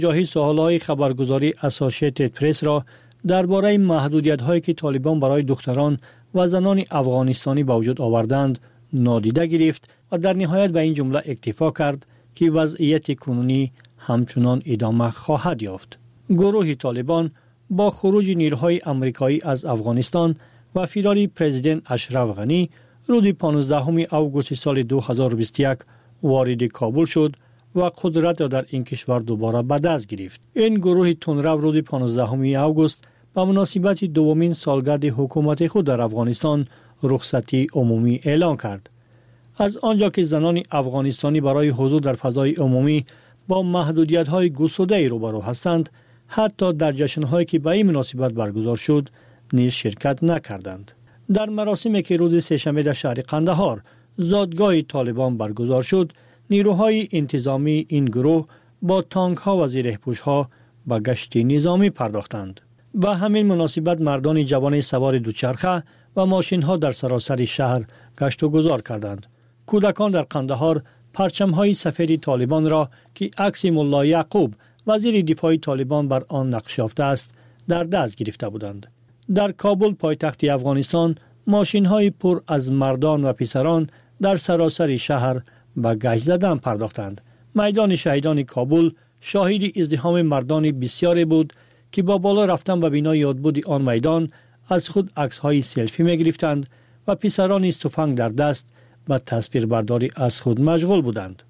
جاهی سوالهای خبرگزاری اسوسییتد پرس را درباره محدودیت‌هایی که طالبان برای دختران و زنان افغانستانی به وجود آوردند نادیده گرفت و در نهایت به این جمله اکتفا کرد که وضعیت کنونی همچنان ادامه خواهد یافت. گروه طالبان با خروج نیروهای آمریکایی از افغانستان و فرار پرزیدنت اشرف غنی روز 15 اوگوست سال 2021 وارد کابل شد و قدرت را در این کشور دوباره به دست گرفت. این گروه تندرو روز 15 اوگوست به مناسبت دومین سالگرد حکومت خود در افغانستان رخصتی عمومی اعلان کرد. از آنجا که زنان افغانستانی برای حضور در فضای عمومی با محدودیت‌های گسترده روبرو هستند، حتی در جشن‌هایی که به این مناسبت برگزار شد نیز شرکت نکردند. در مراسمی که روز سه‌شنبه در شهر قندهار زادگاه طالبان برگزار شد، نیروهای انتظامی این گروه با تانک‌ها و زیره‌پوش‌ها به گشت نظامی پرداختند. به همین مناسبت مردان جوان سوار دوچرخه و ماشین‌ها در سراسر شهر گشت و گذار کردند. کودکان در قندهار پرچم‌های سفید طالبان را که عکس ملا یعقوب وزیر دفاع طالبان بر آن نقش یافته است در دست گرفته بودند. در کابل پایتخت افغانستان ماشین‌های پر از مردان و پسران در سراسر شهر به گشت زدن پرداختند. میدان شهیدان کابل شاهد ازدحام مردان بسیاری بود که با بالا رفتن به بنا یادبود آن میدان از خود عکس‌های سلفی می‌گرفتند و پسران نیز تفنگ در دست به تصویربرداری از خود مشغول بودند.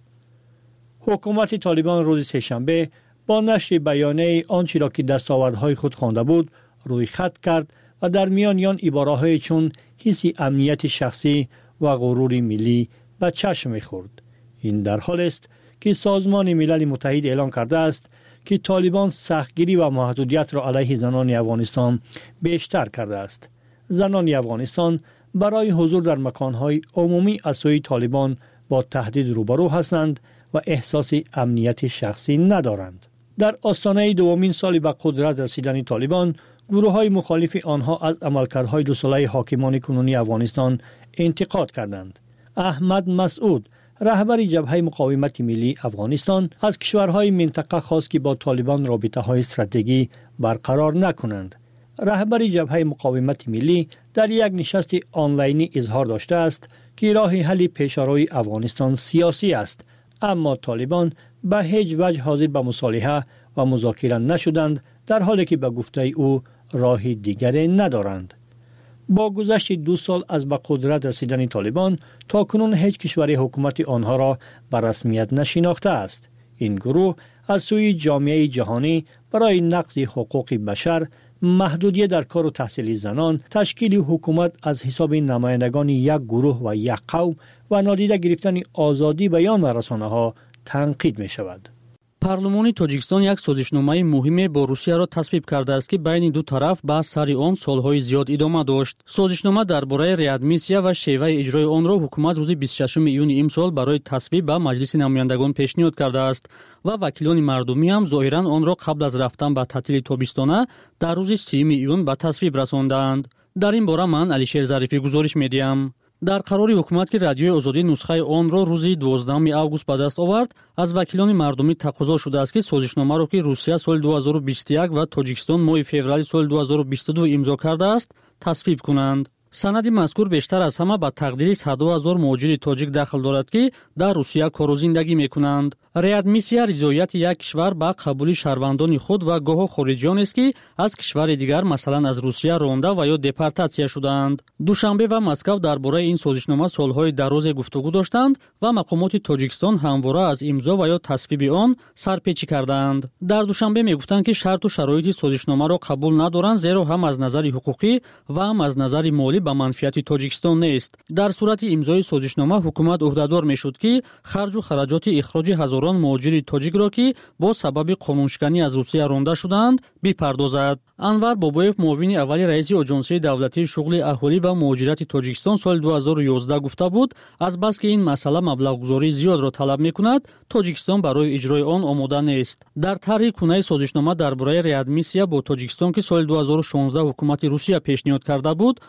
حکومت طالبان روز سه‌شنبه با نشر بیانیه آنچه را که دستاوردهای خود خوانده بود روی خط کرد و در میان آن عباره‌های چون حس امنیت شخصی و غرور ملی به چشم می‌خورد. این در حالی است که سازمان ملل متحد اعلان کرده است که طالبان سختگیری و محدودیت را علیه زنان افغانستان بیشتر کرده است. زنان افغانستان برای حضور در مکان‌های عمومی از سوی طالبان با تهدید روبرو هستند و احساس امنیت شخصی ندارند. در آستانه دومین سال به قدرت رسیدن طالبان، گروه‌های مخالف آنها از عملکردهای دو ساله حاکمان کنونی افغانستان انتقاد کردند. احمد مسعود، رهبر جبهه مقاومت ملی افغانستان، از کشورهای منطقه خواست که با طالبان رابطه‌های استراتژیکی برقرار نکنند. رهبر جبهه مقاومت ملی در یک نشست آنلاینی اظهار داشته است که راه حل پیشروی افغانستان سیاسی است، اما طالبان به هیچ وجه حاضر به مصالحه و مذاکره نشدند، در حالی که به گفته او راه دیگری ندارند. با گذشت 2 سال از به قدرت رسیدن طالبان، تاکنون هیچ کشوری حکومت آنها را به رسمیت نشناخته است. این گروه از سوی جامعه جهانی برای نقض حقوق بشر، محدودیت در کار و تحصیل زنان، تشکیل حکومت از حساب نمایندگان یک گروه و یک قوم و نادیده گرفتن آزادی بیان و رسانه‌ها تنقید می شود. پارلمانی توجیکستان یک سازشنامه مهم با روسیه را تصویب کرده است که بین دو طرف با سر آن سالهای زیاد ادامه داشت. سازشنامه درباره ریادمیسیا و شیوه اجرای آن را حکومت روز 26 ایون امسال برای تصویب به مجلس نمایندگان پیشنهاد کرده است و وکیلان مردمی هم ظاهرا آن را قبل از رفتن به تعطیل تابستانه در روز 3 ایون به تصویب رساندند. در این باره من علیشیر ظریفی گزارش می‌دهم. در قرار حکومت که رادیوی آزادی نسخه آن را روز 12 اوگوست به دست آورد، از وکیلان مردمی تقاضا شده است که سازشنامه را که روسیه سال 2021 و تاجیکستان ماه فوریه سال 2022 امضا کرده است تصویب کنند. سند مذکور بیشتر از همه به تقدیر 100,000 مهاجر تاجیک داخل دارد که در روسیه کار و زندگی میکنند. ریادمیسیا رضایت یک کشور به قبول شهروندان خود و گاه خارجیان است که از کشور دیگر مثلا از روسیه رانده و یا دپورتاسیا شدند. دوشنبه و مسکو درباره این سازشنامه سالهای دراز گفتگو داشتند و مقامات تاجیکستان همواره از امضا و یا تصویب آن سرپیچی کردند. در دوشنبه میگفتند که شرط و شرایط سازشنامه را قبول ندارند، زیرا هم از نظر حقوقی و هم از نظر مالی به منفعت تاجیکستان نیست. در صورت امضای سازشنامه حکومت عهدهدار میشد که خرج و خراجات اخراج هزاران مهاجر تاجیک را که با سبب قانونشکنی از روسیه رانده شدند بپردازد. انور بابویف، معاون اول رئیس آژانسی دولتی شغل اهالی و مهاجرت تاجیکستان سال 2011 گفته بود از بس که این مسئله مبلغ‌گذاری زیاد را طلب می‌کند، تاجیکستان برای اجرای آن آماده نیست. در طرح کنه سازشنامه درباره ریادمیسیا با تاجیکستان که سال 2016 حکومت روسیه پیشنهاد کرده بود،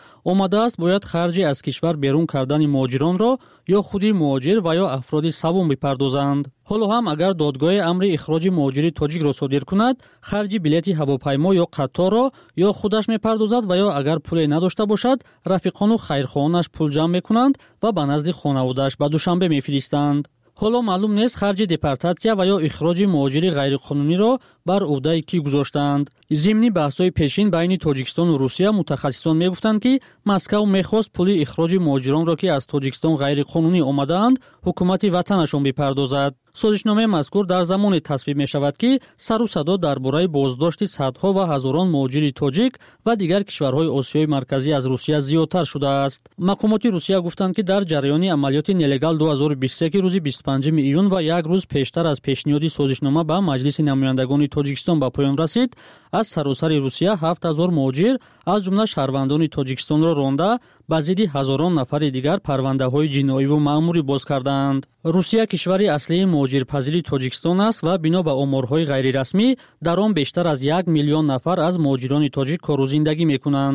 омадааст бояд харҷи аз кишвар берун кардани муҳоҷиронро ё худи муҳоҷир ва ё афроди савум бипардозанд. ҳоло ҳам агар додгоҳе амри ихроҷи муҳоҷири тоҷикро содир кунад, харҷи билети ҳавопаймо ё қатторро ё худаш мепардозад ва ё агар пуле надошта бошад, рафиқону хайрхоҳонаш пул ҷамъ мекунанд ва ба назди хонаводааш ба Душанбе мефиристанд. ҳоло маълум нест харҷи депортатсия ва ё ихроҷи муҳоҷири ғайриқонуниро бар ӯҳдаи кӣ гузоштаанд. зимни баҳсҳои пешин байни Тоҷикистону Русия мутахассисон мегуфтанд, ки Москав мехост пули ихроҷи муҳоҷиронро, ки аз Тоҷикистон ғайриқонунӣ омадаанд, ҳукумати ватанашон бипардозад. созишномаи мазкур дар замоне тасвиб мешавад, ки сару садо дар бораи боздошти садҳо ва ҳазорон муҳоҷири тоҷик ва дигар кишварҳои Осиёи марказӣ аз Русия зиёдтар шудааст. мақомоти Русия гуфтанд, ки дар ҷараёни амалиёти Нелегал 2023 рӯзи 25 июн ва як рӯз пештар аз пешниҳоди созишнома ба Маҷлиси намояндагони Тоҷикистон ба поён расид, аз саросари Русия 7000 муҳоҷир аз ҷумла шаҳрвандони Тоҷикистонро ронда, ба зидди ҳазорон нафари дигар парвандаҳои ҷиноиву маъмурӣ боз кардаанд. Русия кишвари аслии муҳоҷирпазири Тоҷикистон аст ва бино ба оморҳои ғайрирасмӣ дар он бештар аз 1 миллион нафар аз муҳоҷирони тоҷик кору зиндагӣ мекунанд.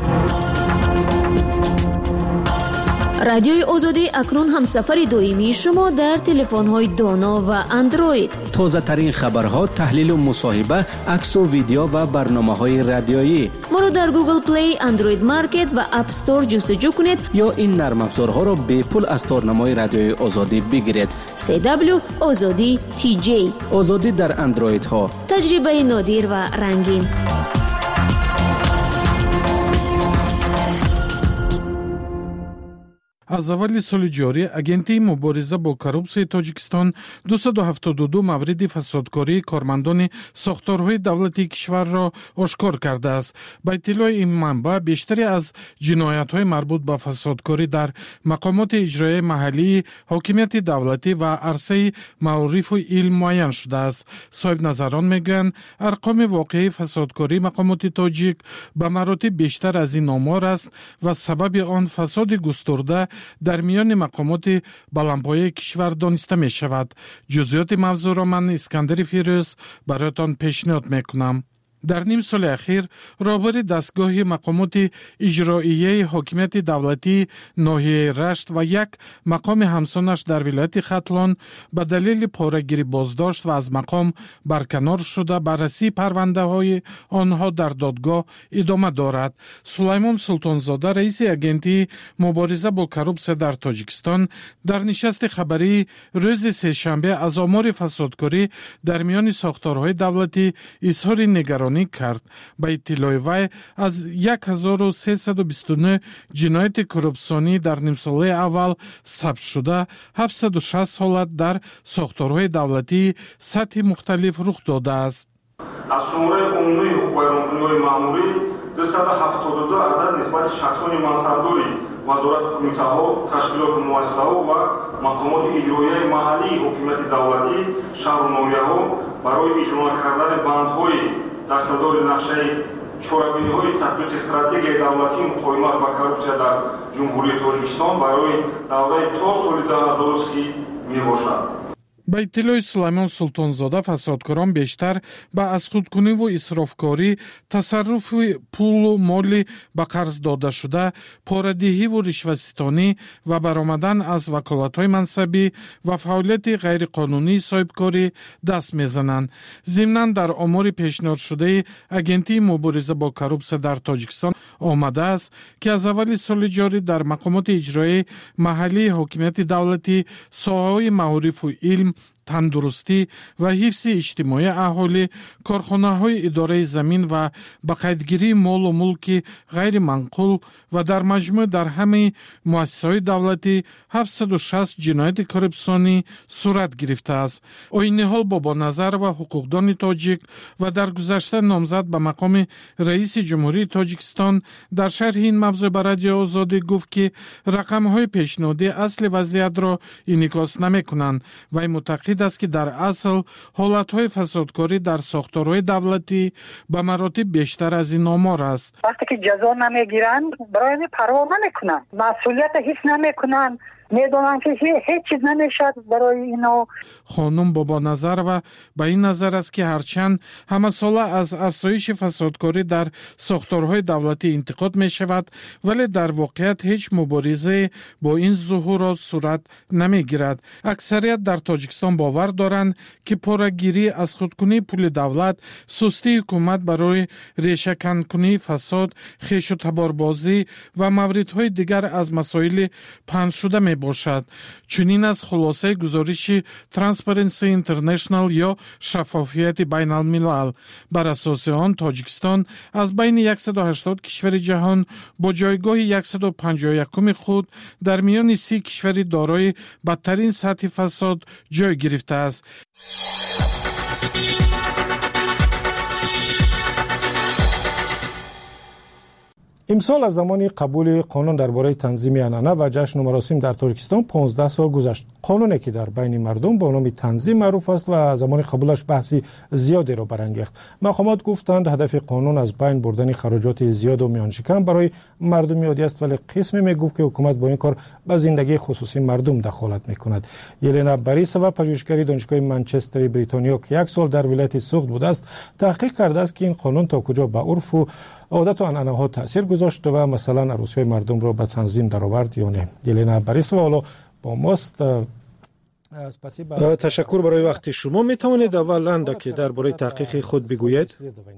радиои озодӣ акнун ҳамсафари доимии шумо дар телефонҳои доно ва андроид. тозатарин хабарҳо, таҳлилу мусоҳиба, аксу видео ва барномаҳои радиоӣ. моро дар Google Play, Android Market ва App Store ҷустуҷӯ кунед ё ин нармафзорҳоро бепул аз торнамои радиои озодӣ бигиред. CW Озодӣ TJ. озодӣ дар андроидҳо. таҷрибаи нодир ва рангин. аз аввали соли ҷорӣ агентии мубориза бо коррупсияи Тоҷикистон 272 мавриди фасодкории кормандони сохторҳои давлатии кишварро ошкор кардааст. Ба иттилои ин манбаъ, бештари аз ҷиноятҳои марбут ба фасодкорӣ дар мақомоти иҷроияи маҳаллии ҳокимияти давлатӣ ва арсаи маърифу илм муайян шудааст. соҳибназарон мегӯянд, арқоми воқеии фасодкории мақомоти тоҷик ба маротиб бештар аз ин омор аст ва сабаби он фасоди густурда дар миёни мақомоти баландпояи кишвар дониста мешавад. ҷузъиёти мавзӯъро ман Искандари Фирӯз бароятон пешниҳод мекунам. дар ним соли ахир роҳбари дастгоҳи мақомоти иҷроияи ҳокимияти давлатии ноҳияи Рашт ва як мақоми ҳамсонаш дар вилояти Хатлон ба далели порагирӣ боздошт ва аз мақом барканор шуда, баррасии парвандаҳои онҳо дар додгоҳ идома дорад. Сулаймон Султонзода, раиси агентии мубориза бо коррупсия дар Тоҷикистон, дар нишасти хабарии рӯзи сешанбе аз омори фасодкорӣ дар миёни сохторҳои давлатӣ изҳори нигаронӣ кард. ба иттилои вай, аз 1329 ҷинояти коррупсионӣ дар нимсолаи аввал сабт шуда, 760 ҳолат дар сохторҳои давлатии сатҳи мухталиф рух додааст. аз шумораи умумии ҳуқуқбайронкуниҳои маъмурӣ 272 адад нисбати шахсони мансабдори вазорат кумитаҳо, ташкилоту муассисаҳо ва мақомоти иҷроияи маҳаллии ҳокимияти давлатӣ, шаҳру ноҳияҳо барои иҷро кардани бандҳои дастадори нақшаи чорабиниҳои татбиқи стратегияи давлатии муқовимат ба коррупсия дар ҷумҳурии Тоҷикистон барои давраи то соли 2030 мебошад. ба иттилои Сулаймон Султонзода, фасодкорон бештар ба азхудкуниву исрофкорӣ, тасарруфи пулу моли ба қарз дода шуда, порадиҳиву ришваситонӣ ва баромадан аз ваколатҳои мансабӣ ва фаъолияти ғайриқонунии соҳибкорӣ даст мезананд. зимнан дар омори пешниҳодшудаи агентии мубориза бо коррупсия дар Тоҷикистон омадааст, ки аз аввали соли ҷорӣ дар мақомоти иҷроияи маҳаллии ҳокимияти давлатӣ, соҳаҳои маърифу илм, тандурустӣ ва ҳифзи иҷтимоии аҳолӣ, корхонаҳои идораи замин ва ба қайдгирии молу мулки ғайриманқул ва дар маҷмӯъ дар ҳамаи муассисаҳои давлатӣ 760 ҷинояти коррупсионӣ сурат гирифтааст. Оиниҳол Бобоназарова, ҳуқуқдони тоҷик ва дар гузашта номзад ба мақоми раиси ҷумҳурии Тоҷикистон, дар шарҳи ин мавзӯъ ба Радиои Озодӣ гуфт, ки рақамҳои пешниҳодӣ асли вазъиятро инъикос намекунанд. вай мутақид аст, ки дар асл ҳолатҳои фасодкорӣ дар сохторҳои давлатӣ ба маротиб бештар аз ин омор аст. вақте ки ҷазо намегиранд, барои парво намекунанд, масъулият ҳис намекунанд, میدونن که هیچ چیز نمیشد برای اینا. خانم بابانظرова با این نظر است که هرچند همه ساله از افزایش فسادکاری در ساختارهای دولتی انتقاد می شود ولی در واقعیت هیچ مبارزه با این ظهورات صورت نمی گیرد. اکثریت در تاجیکستان باور دارند که پاره‌گیری از خودکنی پول دولت، سستی حکومت برای ریشه کنی فساد، خویش و تباربازی و موردهای دیگر از مسائل پنهان شده می باشد. چنین از خلاصه گزارش ترانسپرنسی اینترنشنال یا شفافیت بین الملل. بر اساس آن تاجیکستان از بین 180 کشور جهان با جایگاه 151 خود در میان 30 کشور دارای بدترین سطح فساد جای گرفته است. امسال از زمان قبول قانون درباره تنظیم عنعنه و جشن و مراسم در تاجیکستان 15 سال گذشت. قانونی که در بین مردم با نام تنظیم معروف است و زمان قبولش بحثی زیادی را برانگیخت. مقامات گفتند هدف قانون از بین بردن خراجات زیاد و میانشکم برای مردم عادی است، ولی قسمی میگفت که حکومت با این کار به زندگی خصوصی مردم دخالت میکند. یلنا باریسووا پژوهشگر دانشگاه منچستر بریتانیا که 1 سال در ولایت سوخت بوده است تحقیق کرده است که این قانون تا کجا به عرف و عادت و عنعنه ها تاثیر گذاشت و مثلا عروسی مردم را به تنظیم درآورد یا نه. یلنا باریسووا حالا با ماست. تشکر برای وقت شما. می توانید اولا که درباره تحقیق خود بگویید؟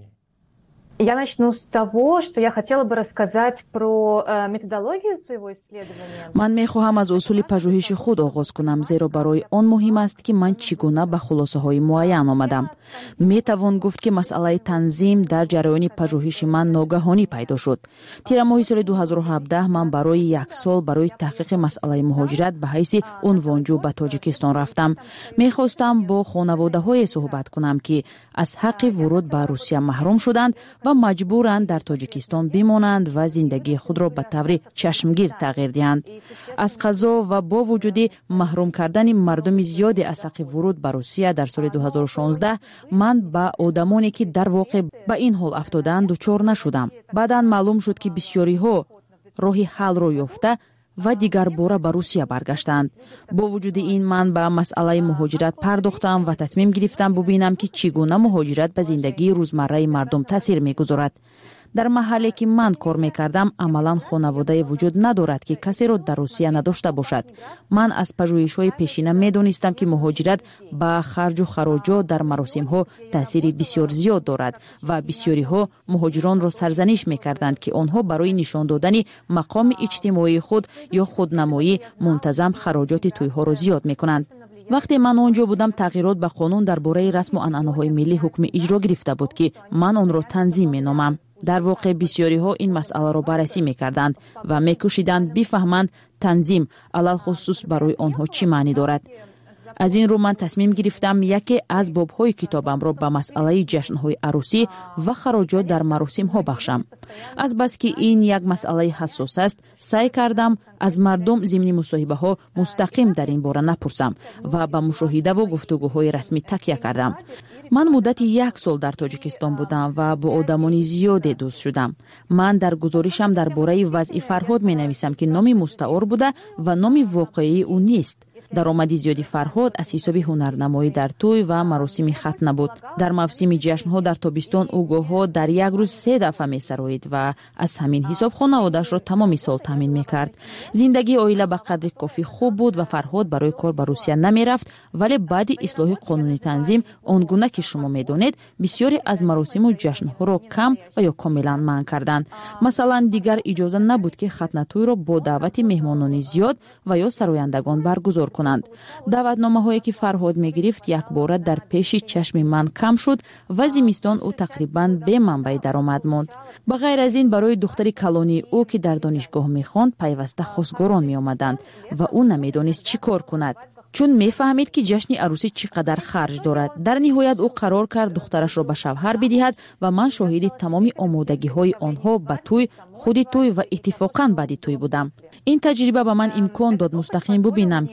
Я начну с того, что я хотела бы рассказать про методологию своего исследования. من می‌خواهم از اصول پژوهش خود آغاز کنم، زیرا برای آن مهم است که من چگونه به خلاصه‌های معین آمدم. می‌توان گفت که مسئله تنظیم در جریان پژوهش من ناگهانی پیدا شد. تیر ماه سال 2017 من برای 1 سال برای تحقیق مسئله مهاجرت به حیث عنوانجو به تاجیکستان رفتم. می‌خواستم با خانواده‌های صحبت کنم که از حق ورود به روسیه محروم شدند و مجبورند در تاجیکستان بمانند و زندگی خود را به طور چشمگیر تغییر دهند. از قضا و با وجود محروم کردن مردم زیادی از حق ورود به روسیه در سال 2016 من با آدمانی که در واقع به این حال افتادند دچار نشدم. بعداً معلوم شد که بسیاری ها راه حل را یافته و دیگر باره به روسیه برگشتند. با وجود این من به مسئله مهاجرت پرداختم و تصمیم گرفتم ببینم که چگونه مهاجرت به زندگی روزمره مردم تاثیر می‌گذارد. در محلی که من کار می‌کردم عملاً خانواده وجود ندارد که کسی را در روسیه نداشته باشد. من از پژوهش‌های پیشینه می‌دانستم که مهاجرت با خرج و خراجات در مراسم‌ها تأثیر بسیار زیاد دارد و بسیاری‌ها مهاجران را سرزنش می‌کردند که آنها برای نشان دادن مقام اجتماعی خود یا خودنمایی منتظم خراجات توی‌ها را زیاد می‌کنند. وقتی من آنجا بودم تغییرات به قانون درباره رسم و عنعنه‌های ملی حکم اجرا گرفته بود که من آن را تنظیم می‌نامم. در واقع بسیاری ها این مسئله را بررسی می‌کردند و می‌کوشیدند بفهمند تنظیم علل خصوص برای آنها چی معنی دارد. از این رو من تصمیم گرفتم یکی از باب‌های کتابم را به مسئله جشن‌های عروسی و خراجات در مراسم‌ها بخشم. از بس که این یک مسئله حساس است، سعی کردم از مردم ضمن مصاحبه‌ها مستقیم در این باره نپرسم و به مشاهده و گفتگوهای رسمی تکیه کردم. من مدت 1 سال در تاجیکستان بودم و با آدمان زیادی دوست شدم. من در گزارشم درباره وضع فرهاد می‌نویسم که نام مستعار بوده و نام واقعی او نیست. درآمد زیادی فرهاد از حساب هنرنمایی در توی و مراسم ختنه بود. در موسم جشن‌ها در تابستان او گاه‌ها در یک روز 3 دفعه می‌سرایید و از همین حساب خانواده‌اش را تمام سال تامین می‌کرد. زندگی عائله به قدر کافی خوب بود و فرهاد برای کار به روسیه نمی‌رفت، ولی بعد اصلاح قانونی تنظیم آنگونه که شما می‌دانید بسیاری از مراسم و جشن‌ها را کم و یا کاملاً منع کردند. مثلا دیگر اجازه نبود که ختنه توی را با دعوت مهمانان زیاد و یا سرایندگان برگزار کنند. دعوتنامه‌هایی که فرهاد می‌گرفت یک بار در پیش چشم من کم شد و زمستان او تقریباً به منبع درآمد ماند. به غیر از این برای دختر کلانی او که در دانشگاه می‌خواند پیوسته خواستگاران می‌آمدند و او نمی‌دانست چی کار کند، چون می‌فهمید که جشن عروسی چقدر خرج دارد. در نهایت او قرار کرد دخترش را به شوهر بدهد و من شاهد تمام آمادگی‌های آنها به توی، خود توی و اتفاقاً بعد توی بودم. این تجربه به من امکان داد مستقیم ببینم که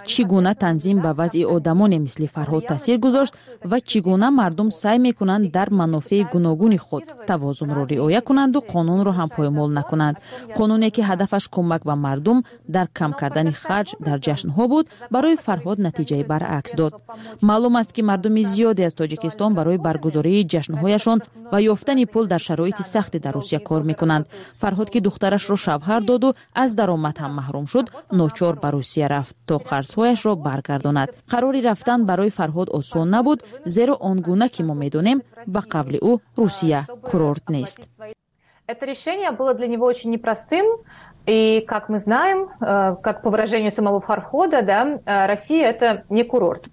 чӣ гуна танзим ба вазъи одамоне мисли Фарҳод таъсир гузошт ва чӣ гуна мардум сай мекунанд дар манофеи гуногуни худ тавозунро риоя кунанду қонунро ҳам поёмол накунанд. қонуне ки ҳадафаш кӯмак ба мардум дар кам кардани харҷ дар ҷашнҳо буд, барои Фарҳод натиҷаи баръакс дод. маълум аст ки мардуми зиёде аз Тоҷикистон барои баргузории ҷашнҳояшон ва ёфтани пул дар шароити сахте дар Русия кор мекунанд. Фарҳод ки духтарашро шавҳар доду аз даромад ҳам маҳрум шуд, ночор ба Русия рафт то қарзҳояшро баргардонад. қарори рафтан барои Фарҳод осон набуд, зеро он гуна ки мо медонем, ба қавли ӯ Русия курорт нест. Это решение было для него очень непростым, и, как мы знаем, как по выражению самого Фархода, да, Россия — это не курорт.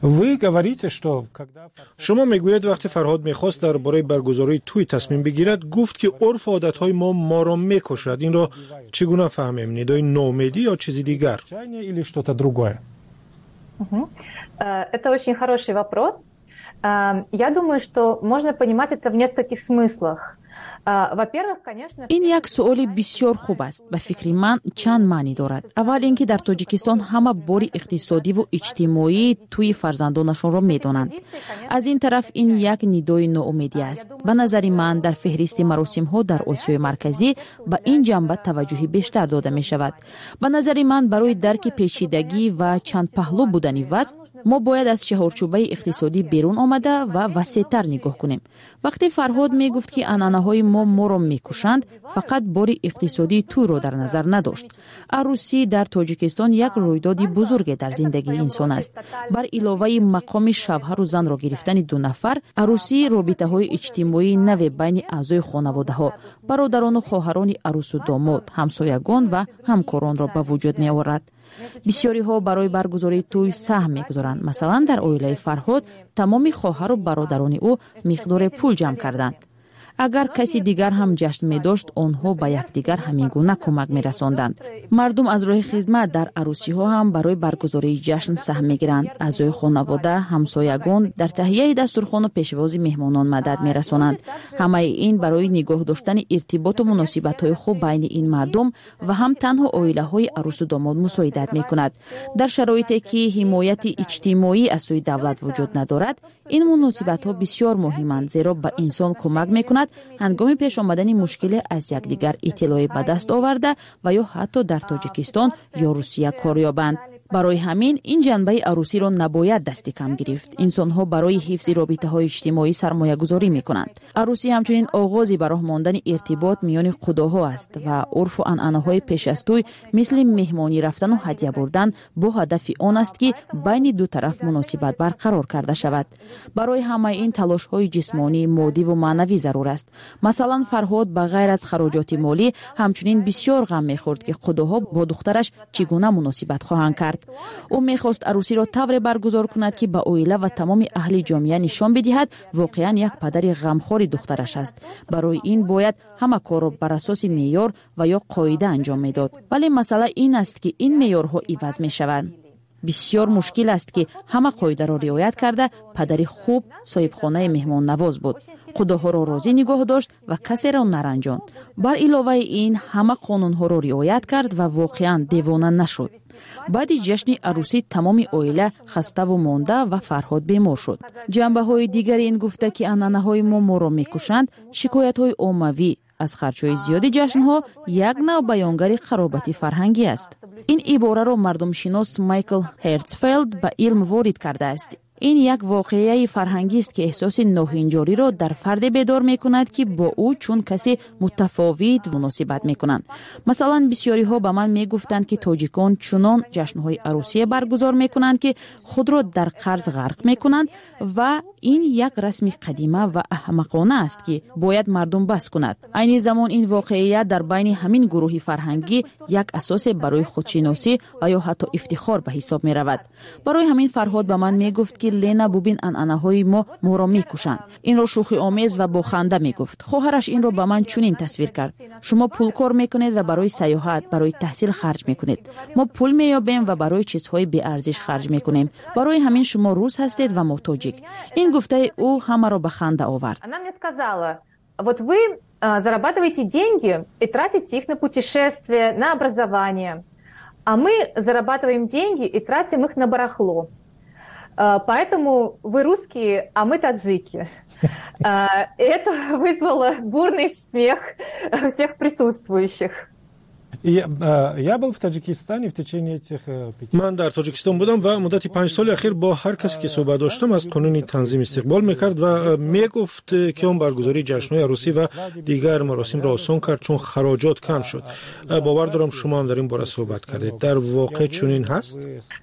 шумо мегӯед вақте Фарҳод мехост дар бораи баргузории туй тасмим бигирад, гуфт ки урфу одатҳои моро мекушад. Инро чӣ гуна фаҳмем? Нидои ноумедӣ ё чизи дигар? Это очень хороший вопрос. Я думаю, что можно понимать это в нескольких смыслах. ин як суоли бисёр хуб аст. ба фикри ман чанд маънӣ дорад. аввал ин ки дар Тоҷикистон ҳама бори иқтисодиву иҷтимоии туи фарзандонашонро медонанд. аз ин тараф ин як нидои ноумедӣ аст. ба назари ман дар феҳристи маросимҳо дар Осиёи марказӣ ба ин ҷанба таваҷҷӯҳи бештар дода мешавад. ба назари ман барои дарки печидагӣ ва чандпаҳлӯ будани вазъ мо бояд аз чаҳорчӯбаи иқтисодӣ берун омада ва васеътар нигоҳ кунем. вақте Фарҳод мегуфт ки анъанаҳои моро мекушанд, фақат бори иқтисодии туйро дар назар надошт. арӯсӣ дар Тоҷикистон як рӯйдоди бузурге дар зиндагии инсон аст. бар иловаи мақоми шавҳару занро гирифтани ду нафар, арӯсӣ робитаҳои иҷтимоии наве байни аъзои хонаводаҳо, бародарону хоҳарони арӯсу домод, ҳамсоягон ва ҳамкоронро ба вуҷуд меорад. бисёриҳо барои баргузории туй саҳм мегузоранд. масалан, дар оилаи Фарҳод тамоми хоҳару бародарони ӯ миқдоре пул ҷамъ карданд. агар каси дигар ҳам ҷашн медошт, онҳо ба якдигар ҳамин гуна кӯмак мерасонданд. мардум аз роҳи хизмат дар арӯсиҳо ҳам барои баргузории ҷашн саҳм мегиранд. аъзои хонавода, ҳамсоягон дар таҳияи дастурхону пешвози меҳмонон мадад мерасонанд. ҳамаи ин барои нигоҳ доштани иртиботу муносибатҳои хуб байни ин мардум ва ҳам танҳо оилаҳои арӯсу домод мусоидат мекунад. дар шароите ки ҳимояти иҷтимоӣ аз сӯи давлат вуҷуд надорад, ин муносибатҳо бисёр муҳиманд, зеро ба инсон кӯмак мекунад ҳангоми пеш омадани мушкиле аз якдигар иттилоӣ ба даст оварда ва ё ҳатто дар Тоҷикистон ё Русия кор ёбанд. барои ҳамин ин ҷанбаи арӯсиро набояд дасти кам гирифт. инсонҳо барои ҳифзи робитаҳои иҷтимоӣ сармоягузорӣ мекунанд. арӯсӣ ҳамчунин оғози ба роҳ мондани иртибот миёни худоҳо аст ва урфу анъанаҳои пеш аз туй мисли меҳмонӣ рафтану ҳадя бурдан бо ҳадафи он аст ки байни ду тараф муносибат барқарор карда шавад. барои ҳамаи ин талошҳои ҷисмонӣ, моддиву маънавӣ зарур аст. масалан, Фарҳод ба ғайр аз хароҷоти молӣ ҳамчунин бисёр ғам мехӯрд ки худоҳо бо духтараш чӣ гуна муносибат хоҳанд кард. ӯ мехост арӯсиро тавре баргузор кунад ки ба оила ва тамоми аҳли ҷомеа нишон бидиҳад воқеан як падари ғамхори духтараш аст. барои ин бояд ҳама корро бар асоси меъёр ва ё қоида анҷом медод. вале масъала ин аст ки ин меъёрҳо иваз мешаванд. бисёр мушкил аст ки ҳама қоидаро риоят карда падари хуб соҳибхонаи меҳмоннавоз буд. худоҳоро розӣ нигоҳ дошт ва касеро наранҷонд. бар иловаи ин ҳама қонунҳоро риоят кард ва воқеан девона нашуд. баъди ҷашни арӯсӣ тамоми оила хаставу монда ва Фарҳод бемор шуд. ҷанбаҳои дигари ин гуфта ки анъанаҳои моро мекушанд, шикоятҳои оммавӣ аз харчҳои зиёди ҷашнҳо як навъ баёнгари харобати фарҳангӣ аст. ин ибораро мардумшинос Майкл Херцфелд ба илм ворид кардааст. ин як воқеаи фарҳангист ки эҳсоси ноҳинҷориро дар фарде бедор мекунад ки бо ӯ чун каси мутафовит муносибат мекунанд. масалан, бисёриҳо ба ман мегуфтанд ки тоҷикон чунон ҷашнҳои арӯсие баргузор мекунанд ки худро дар қарз ғарқ мекунанд ва ин як расми қадима ва аҳмақона аст ки бояд мардум бас кунад. айни замон ин воқеия дар байни ҳамин гурӯҳи фарҳангӣ як асосе барои худшиносӣ ва ё ҳатто ифтихор ба ҳисоб меравад. барои ҳамин Фарҳод ба ман мегуфт ки Лена, бубин анъанаҳои моро мекушанд. инро шӯхиомез ва бо ханда мегуфт. хоҳараш инро ба ман чунин тасвир кард: шумо пулкор мекунед ва барои саёҳат, барои таҳсил харҷ мекунед. мо пул меёбем ва барои чизҳои беарзиш харҷ мекунем. барои ҳамин шумо рус ҳастед ва мо тоҷик. ин гуфтаи ӯ ҳамаро ба ханда овард. Она мне сказала: вот вы зарабатываете деньги и тратите их на путешествия, на образование. а мы зарабатываем деньги и тратим их на барахло. Поэтому вы русские, а мы таджики. Это вызвало бурный смех всех присутствующих. Я был в Таджикистане в течение этих 5 من در تاجیکستان بودم و مدت 5 سال اخیر با هر کسی که صحبت داشتم از قانون تنظیم استقبال میکرد و میگفت که اون برگزاری جشن‌های عروسی و دیگر مراسم را آسان کرد چون خراجات کم شد. باور دارم شما هم در این باره صحبت کردید. در واقع چنین هست؟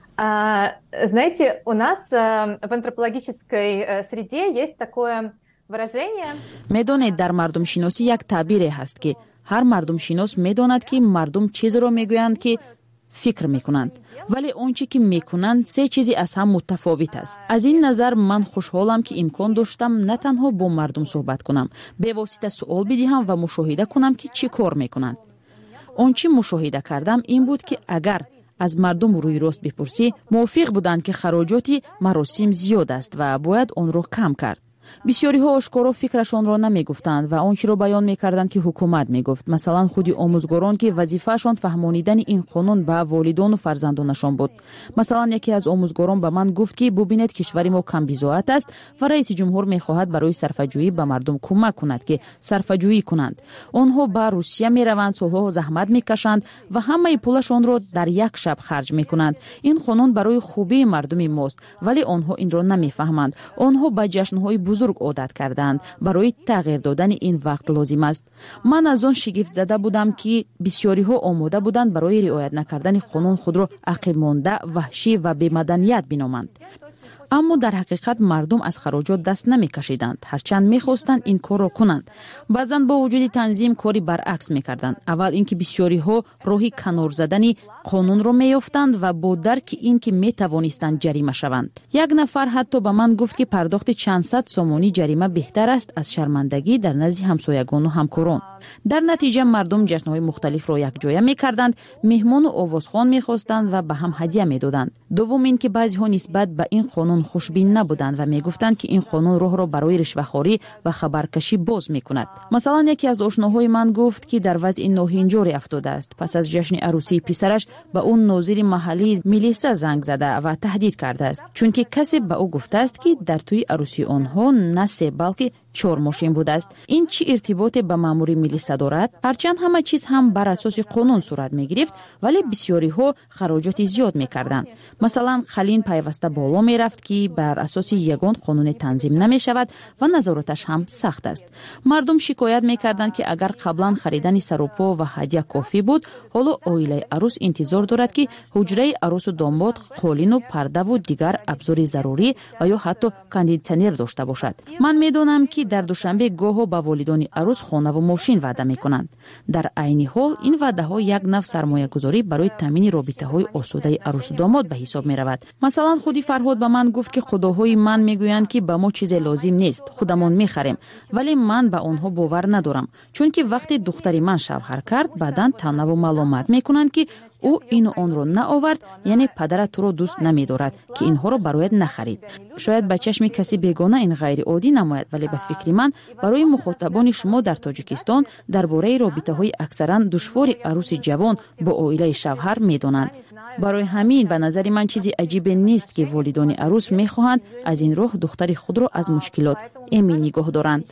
Знаете, у нас в антропологической среде есть такое выражение. медонед дар мардумшиносӣ як таъбире ҳаст ки ҳар мардумшинос медонад ки мардум чизеро мегӯянд ки фикр мекунанд, вале он чӣ ки мекунанд се чизи аз ҳам мутафовит аст. аз ин назар ман хушҳолам ки имкон доштам на танҳо бо мардум суҳбат кунам, бевосита суол бидиҳам ва мушоҳида кунам ки чӣ кор мекунанд. он чӣ мушоҳида кардам ин буд ки агар аз мардум рӯи рост бипурсӣ, мувофиқ буданд ки хароҷоти маросим зиёд аст ва бояд онро кам кард. бисёриҳо ошкоро фикрашонро намегуфтанд ва он чиро баён мекарданд ки ҳукумат мегуфт. масалан худи омӯзгорон ки вазифаашон фаҳмонидани ин қонун ба волидону фарзандонашон буд. масалан яке аз омӯзгорон ба ман гуфт ки бубинед кишвари мо камбизоат аст ва раиси ҷумҳур мехоҳад барои сарфаҷӯӣ ба мардум кӯмак кунад ки сарфаҷӯӣ кунанд. онҳо ба русия мераванд, солҳо заҳмат мекашанд ва ҳамаи пулашонро дар як шаб харҷ мекунанд. ин қонун барои хубии мардуми мост, вале онҳо инро намефаҳманд. онҳо ба ҷашнҳои бузург عادت کردند. برای تغییر دادن این وقت لازم است. من از آن شگفت زده بودم که بسیاری ها آماده بودند برای رعایت نکردن قانون خود را عقب مانده، وحشی و بی‌مدنیت بنامند. اما در حقیقت مردم از خراجات دست نمی‌کشیدند، هرچند می‌خواستند این کار را کنند. بعضاً با وجود تنظیم کاری برعکس می‌کردند. اول اینکه بسیاری‌ها راهی کنار زدن قانون را می‌یافتند و با درک اینکه می‌توانستند جریمه شوند. یک نفر حتی به من گفت که پرداخت چند صد سومانی جریمه بهتر است از شرمندگی در نزد همسایگان و همکاران. در نتیجه مردم جشن‌های مختلف را یکجا می‌کردند، مهمان و آوازخوان می‌خواستند و به هم هدیه می‌دادند. دوم اینکه بعضی‌ها نسبت به این قانون خوشبین نبودند و میگفتند که این قانون راه را برای رشوه‌خواری و خبرکشی باز میکند. مثلا یکی از آشناهای من گفت که در وضع ناهنجاری افتاده است. پس از جشن عروسی پسرش به اون ناظر محلی میلیسا زنگ زده و تهدید کرده است، چون که کسی به او گفته است که در توی عروسی آنها نه 3 بلکه 4 ماشین بوده است. این چی ارتباط به مامور میلیسا دارد؟ هرچند همه چیز هم بر اساس قانون صورت میگرفت، ولی بسیاری ها خراجات زیاد میکردند. مثلا خلین پیوسته بالا میرفت که بر اساس یگان قانون تنظیم نمیشود و نظارتش هم سخت است. مردم شکایت میکردند که اگر قبلا خریدن سروپا و هدیه کافی بود، حالا عائله عروس انتظار دارد که حجره عروس و داماد قالین و پرده و دیگر ابزار ضروری و یا حتی کاندیشنر داشته باشد. من میدونم که در دوشنبه گاهو با والدان عروس خانه و ماشین وعده میکنند. در عین حال این وعده ها یک نوع سرمایه گذاری برای تامین رابطه های آسوده عروس و داماد به حساب می رود. مثلا خودی فرهاد به من گفت که خداهای من میگویند که به ما چیز لازم نیست، خودمون میخریم، ولی من به آنها باور ندارم، چون که وقتی دختری من شوهر کرد بعداً تنها و ملامت میکنند که او اینو آن رو نآورد، یعنی پدرت تو رو دوست نمی‌دارد که اینها رو برایت نخرید. شاید به چشم کسی بیگانه این غیر عادی نماید، ولی به فکر من برای مخاطبان شما در تاجیکستان درباره رابطه‌های اکثرا دشوار عروس جوان با عائله شوهر می‌دانند. برای همین به نظر من چیزی عجیب نیست که والدان عروس می‌خواهند از این راه دختر خود را از مشکلات امن نگاه دارند.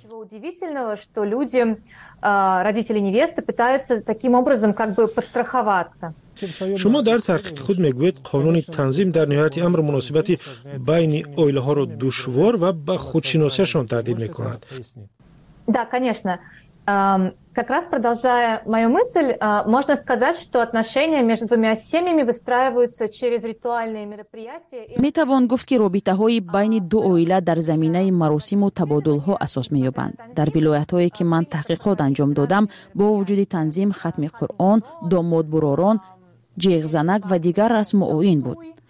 Родители невесты пытаются таким образом как бы постраховаться. شما در تحقیق خود میگوید قانون تنظیم در نهایت امر مناسبت بین عائله ها را دشوار و به خودشناسیشان تهدید میکند. Да, конечно. Как раз продолжая мою мысль, можно сказать, что отношения между двумя семьями выстраиваются через ритуальные мероприятия. میتوان گفت که رابطه‌های بین دو عائله در زمینه مراسم و تبادل‌ها اساس می‌یابند. در ولایت‌هایی که من تحقیقات انجام دادم، با وجود تنظیم ختم قرآن، داماد براران، جیغ زنک و دیگر رسم و آیین بود.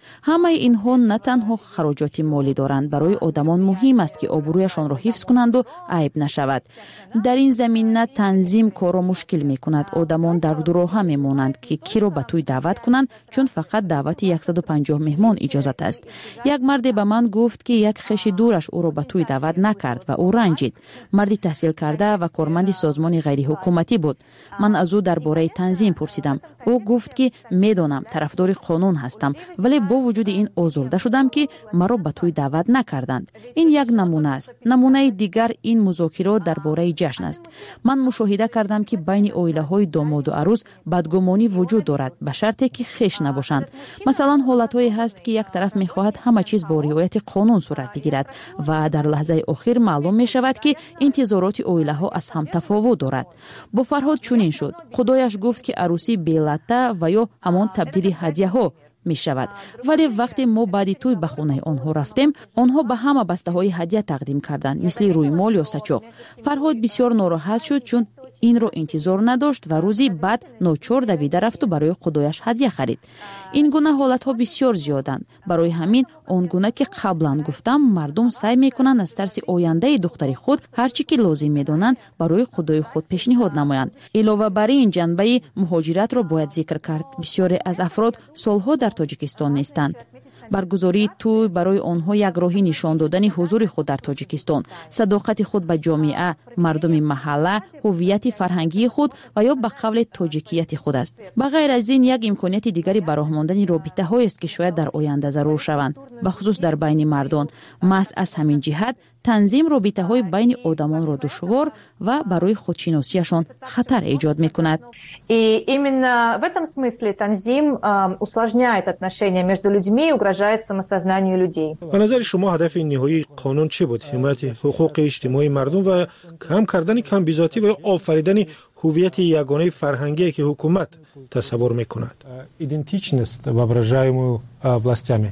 ҳамаи инҳо на танҳо хароҷоти молӣ доранд, барои одамон муҳим аст ки обрӯяшонро ҳифз kunandu айб нашавад. дар ин замина танзим корро мушкил мекунад. Одамон дар дуроҳа мемонанд ки киро ба тӯй даъват кунанд, чун фақат даъвати 150 меҳмон иҷозат аст. Як марде ба ман гуфт ки як хеши дураш ӯро ба тӯй даъват накард ва ӯ ранҷид. марди таҳсил карда ва корманди созмони ғайриҳукуматӣ буд. ман аз ӯ дар бораи танзим пурсидам. ӯ гуфт ки медонам тарафдори қонун ҳастам, вале бо вуҷуди ин озурда шудам ки маро ба тӯй даъват накарданд. ин як намуна аст. намунаи дигар ин музокирот дар бораи ҷашн аст. ман мушоҳида кардам ки байни оилаҳои домоду арӯз бадгумонӣ вуҷуд дорад, ба шарте ки хеш набошанд. масалан ҳолатҳое ҳаст ки як тараф мехоҳад ҳама чиз бо риояти қонун сурат бигирад ва дар лаҳзаи охир маълум мешавад ки интизороти оилаҳо аз ҳам тафовут дорад. бо Фарҳод чунин шуд. худояш гуфт ки арӯсӣ белатта ва ё ҳамон табдили ҳадияҳо мешавад. вале вақте мо баъди тӯй ба хонаи онҳо рафтем, онҳо ба ҳама бастаҳои ҳадия тақдим карданд, мисли рӯймол ё сачоқ. Фарҳод бисёр нороҳат шуд, чун инро интизор надошт ва рӯзи баъд ночор давида рафту барои худояш ҳадия харид. ин гуна ҳолатҳо бисёр зиёданд. барои ҳамин он гуна ки қаблан гуфтам, мардум сай мекунанд аз тарси ояндаи духтари худ ҳар чӣ ки лозим медонанд барои худои худ пешниҳод намоянд. илова бар ин ҷанбаи муҳоҷиратро бояд зикр кард. бисёре аз афрод солҳо дар Тоҷикистон нестанд. баргузории тӯй барои онҳо як роҳи нишон додани ҳузури худ дар Тоҷикистон, садоқати худ ба ҷомеа, мардуми маҳалла, ҳуввияти фарҳангии худ ва ё ба қавле тоҷикияти худ аст. ба ғайр аз ин як имконияти дигари ба роҳ мондани робитаҳоест ки шояд дар оянда зарур шаванд, бахусус дар байни мардон. маҳз аз ҳамин ҷиҳат танзим робитаҳои байни одамонро душвор ва барои худшиносияшон хатар эҷод мекунад. И именно в этом смысле танзим усложняет отношения между людьми и угрожает самосознанию людей. به نظر شما هدف نهایی قانون چی بود؟ حمایت حقوق اجتماعی مردم و کم کردن کم بیزاتی و آفریدن هویت یگانه فرهنگی که حکومت تصور میکند. Идентичность воображаемую властями.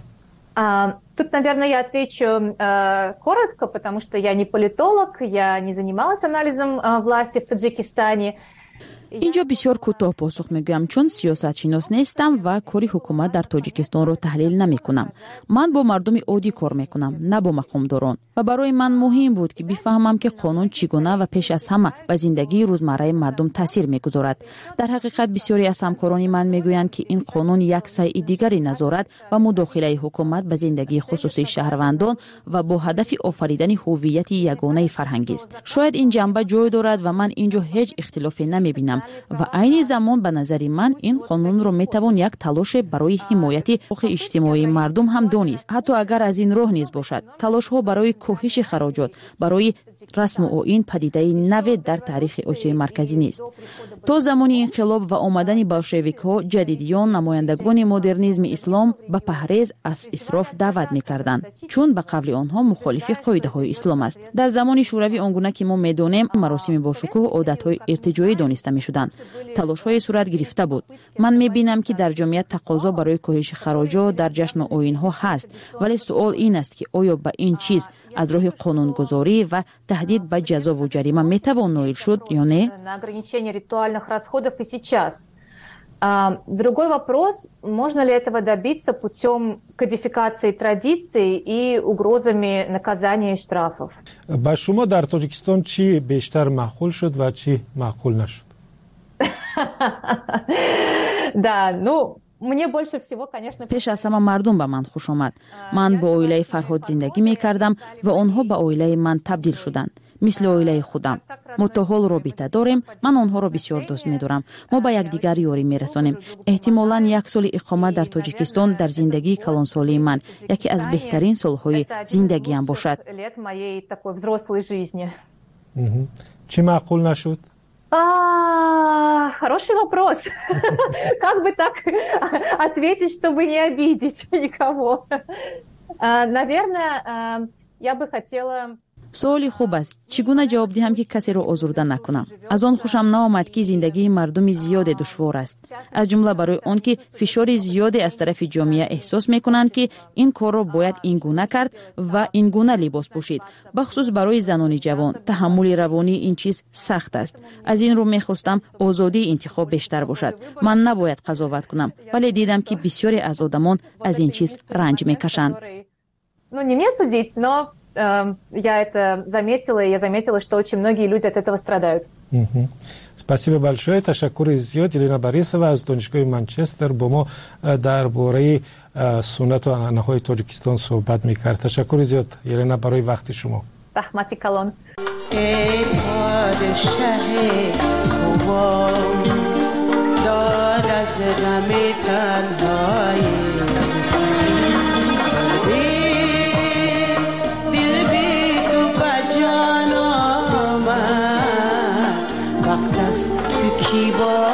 Тут, наверное, я отвечу коротко, потому что я не политолог, я не занималась анализом власти в Таджикистане. инҷо бисёр кӯтоҳ посух мегӯям, чун сиёсатшинос нестам ва кори ҳукумат дар Тоҷикистонро таҳлил намекунам. ман бо мардуми оддӣ кор мекунам, на бо мақомдорон. ва барои ман муҳим буд ки бифаҳмам ки қонун чӣ гуна ва пеш аз ҳама ба зиндагии рӯзмарраи мардум таъсир мегузорад. дар ҳақиқат бисёре аз ҳамкорони ман мегӯянд ки ин қонун як сайъи дигари назорат ва мудохилаи ҳукумат ба зиндагии хусусии шаҳрвандон ва бо ҳадафи офаридани ҳуввияти ягонаи фарҳангист. шояд ин ҷанба ҷой дорад ва ман инҷо ҳеҷ ихтилофе намебинам. ва айни замон ба назари ман ин қонунро метавон як талоше барои ҳимояти ҳуқуқи иҷтимоии мардум ҳам донист. ҳатто агар аз ин роҳ низ бошад. талошҳо барои коҳиши хароҷот, барои расму оин падидаи наве дар таърихи осиёи марказӣ нест. то замони инқилоб ва омадани болшевикҳо ҷадидиён, намояндагони модернизми ислом ба паҳрез аз исроф даъват мекарданд, чун ба қавли онҳо мухолифи қоидаҳои ислом аст. дар замони шӯравӣ он гуна ки мо медонем, маросими бошукӯҳ одатҳои иртиҷоӣ дониста мешуданд. талошҳое сурат гирифта буд. ман мебинам ки дар ҷомеият тақозо барои коҳиши хароҷот дар ҷашну оинҳо ҳаст, вале суол ин аст ки оё ба ин чиз аз роҳи қонунгузорӣ ва таҳдид ба ҷазову ҷарима метавон ноил шуд ё не? Расходов и сейчас. Другой вопрос, можно ли этого добиться путем кодификации традиций и угрозами наказания и штрафов? ба шумо дар Тоҷикистон чӣ бештар маъқул шуд ва чӣ маъқул нашуд? Да, ну мне больше всего, конечно, пеш аз ҳама мардум ба ман хуш омад. ман бо оилаи Фарҳод зиндагӣ мекардам ва онҳо ба оилаи ман табдил шуданд. мисли оилаи худам. мо то ҳол робита дорем, ман онҳоро бисёр дӯст медорам. мо ба якдигар ёрӣ мерасонем. эҳтимолан як соли иқомат дар Тоҷикистон дар зиндагии калонсолии ман яке аз беҳтарин солҳои зиндагиам бошад. чӣ маъқул нашуд? Хороший вопрос. Как бы так ответить, чтобы не обидеть никого? Наверное, я бы хотела... سوالی خوب است. چگونه جواب دهم که کسی را آزرده نکنم؟ از آن خوشم نآمد که زندگی مردم زیاد دشوار است. از جمله برای آن که فشار زیادی از طرف جامعه احساس میکنند که این کار را باید این گونه کرد و این گونه لباس پوشید. بخصوص برای زنان جوان تحمل روانی این چیز سخت است. از این رو میخواستم آزادی انتخاب بیشتر باشد. من نباید قضاوت کنم، ولی دیدم که بسیاری از آدمان از این چیز رنج میکشند. Ну, не мне судить, но я это заметила, и я заметила, что очень многие люди от этого страдают. спасибо большое. تشکر زیاد. یلنا باریسова از دانشگاه منچستر با ما درباره سنت و عنعنه‌های تاجیکستان صحبت می‌کرد. تشکر زیاد یلنا برای وقت شما. رحمتی کلان. ای پادشاه خوبان داد از غم تنهایی Keep on